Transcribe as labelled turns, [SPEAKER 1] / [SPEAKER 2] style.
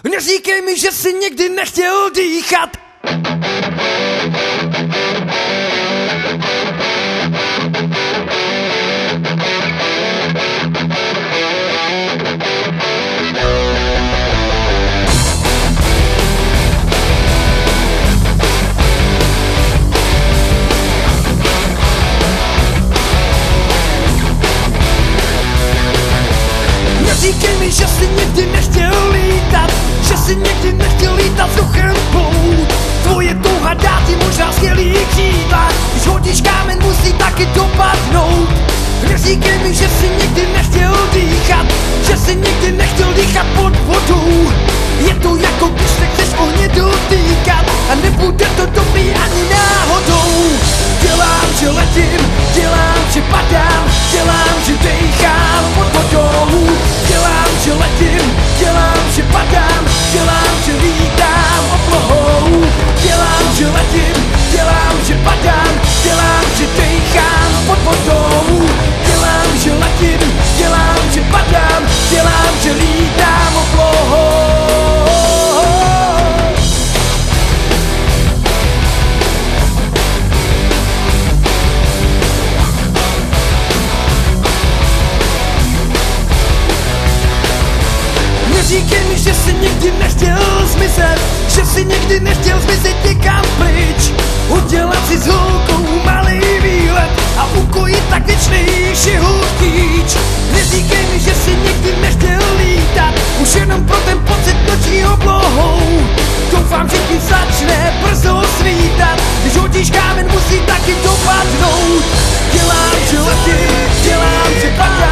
[SPEAKER 1] Neříkej mi, že jsi nikdy nechtěl dýchat. Neříkej mi, že jsi nikdy nechtěl lítat, že jsi nikdy nechtěl lítat vzduchem plout. Tvoje touha dá ti možná skvělý křídla, když hodíš kámen, musí taky dopadnout. Neříkej mi, že jsi nikdy nechtěl dýchat, že jsi nikdy nechtěl dýchat pod vodou. Je to jako když se chceš ohně dotýkat a nebude to dobrý ani náhodou. Dělám, že letím, dělám, že padám, dělám, že dýchám pod vodou. Dělám, že letím, dělám, že padám, dělám, že lítám oblohou. Dělám, že letím, dělám, že padám, dělám, že dýchám pod vodou. Dělám, že letím, dělám, že padám, dělám, že lítám oblohou. Neříkej mi, že jsi nikdy nechtěl zmizet, že jsi nikdy nechtěl zmizet někam pryč. Udělat si s holkou malý výlet a ukojit tak věčnějšího chtíč. Neříkej mi, že jsi nikdy nechtěl lítat, už jenom pro ten pocit noční oblohou. Doufám, že ti začne brzo svítat, když hodíš kámen, musí taky dopadnout. Dělám, že letím, dělám, že padám,